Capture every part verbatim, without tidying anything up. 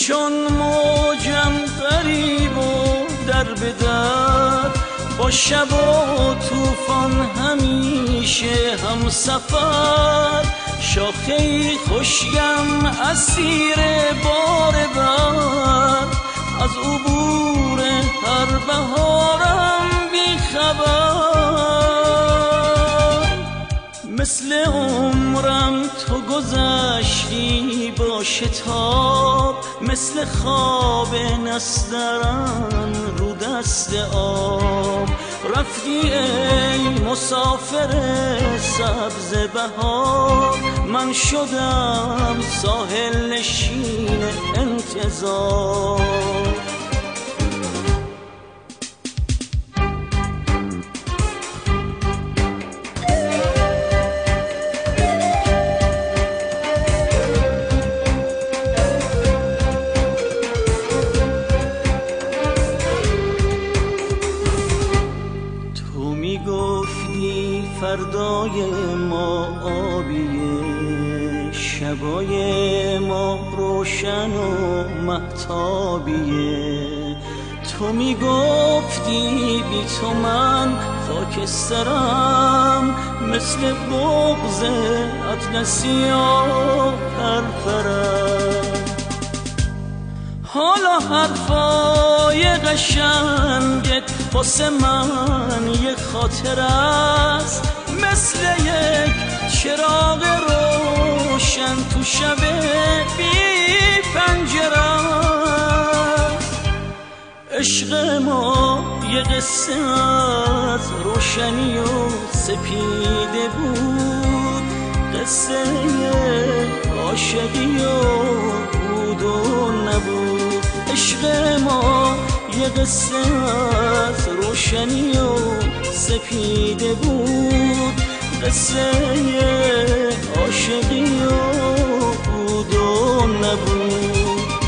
چون موجم غریب و در به در، با شب و طوفان همیشه هم سفر. شاخه خوشگم اسیر بار بر، از عبور هر بهارم بی خبر. مثل عمرم تو گذشتی با شتاب، مثل خواب نسترن رو دست آب. رفتی ای مسافر سبز بهار، من شدم ساحل نشین انتظار. فردای ما آبیه، شبای ما روشن و مهتابیه. تو میگفتی بی تو من خاکسترم، مثل بغض اطلسی و پرپرم. حالا حرفای قشنگت واسه من یه خاطر است، مثل یک چراغ روشن تو شب بی پنجره. عشق ما یه قصه از روشنی و سپیده بود، قصه عاشقی و بود و نبود. عشق ما یه قصه از روشنی و سپیده بود، قصه عاشقی و بود و نبود.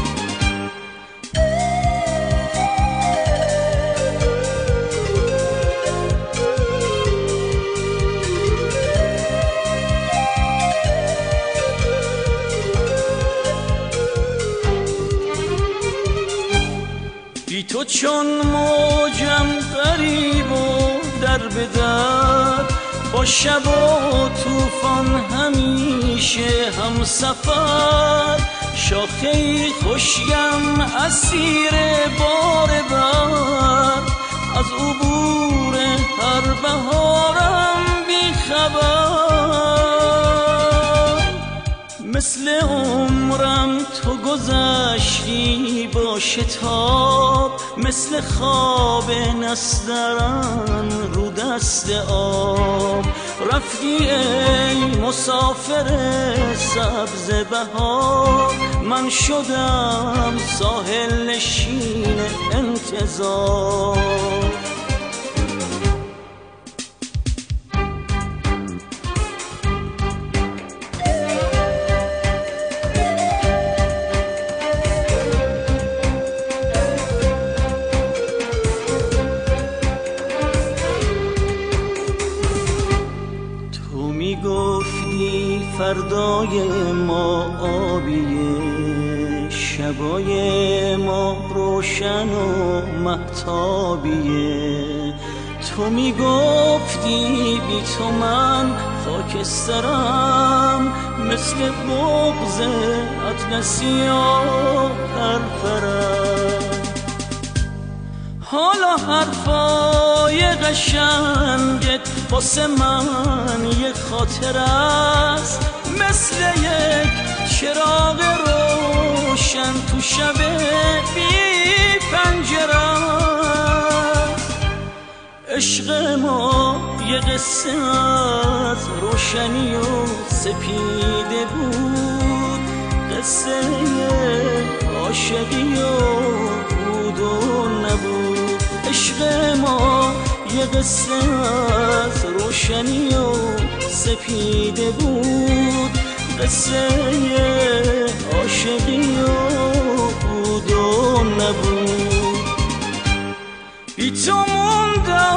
بی تو چون موجم غریب و در به در، با شب و طوفان همیشه هم سفر. شاخه خوشگم اسیر بار بر، از عبور هر بهارم بی خبر. مثل عمرم تو گذشتی با شتاب، مثل خواب نسترن رو دست آب. رفتی ای مسافر سبز بهار، من شدم ساحل نشین انتظار. میگفتی فردای ما آبیه، شبای ما روشن و مهتابیه. تو میگفتی بی تو من خاکسترم، مثل بغض اطلسی و پرپرم. حالا حرفای قشنگت واسه من یه خاطر است، مثل یک چراغ روشن تو شب بی پنجره. عشق ما یه قصه از روشنی و سپیده بود، قصه عاشقی و بود و نبود. عشق ما یه قصه از روشنی و سپیده بود، قصه عاشقی و بود و نبود. بی تو موندم